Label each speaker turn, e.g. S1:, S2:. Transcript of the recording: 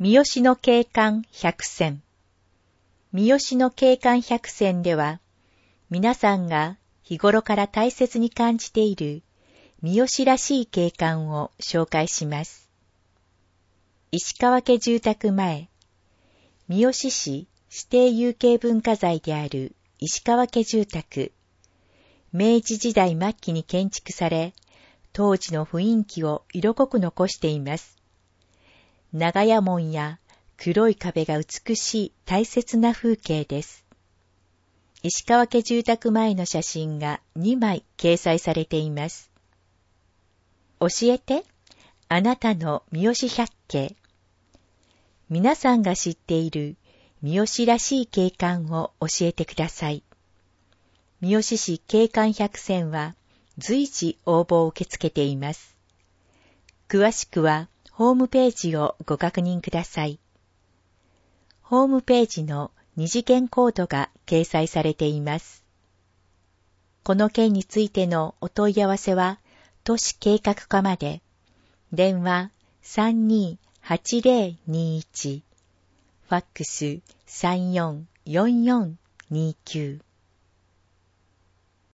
S1: 三好の景観百選。三好の景観百選では、皆さんが日頃から大切に感じている三好らしい景観を紹介します。石川家住宅前、三好市指定有形文化財である石川家住宅、明治時代末期に建築され、当時の雰囲気を色濃く残しています。長屋門や黒い壁が美しい大切な風景です。石川家住宅前の写真が2枚掲載されています。教えて、あなたの三好百景。皆さんが知っている三好らしい景観を教えてください。三好市景観百選は随時応募を受け付けています。詳しくはホームページをご確認ください。ホームページの二次元コードが掲載されています。この件についてのお問い合わせは、都市計画課まで、電話328021、ファックス344429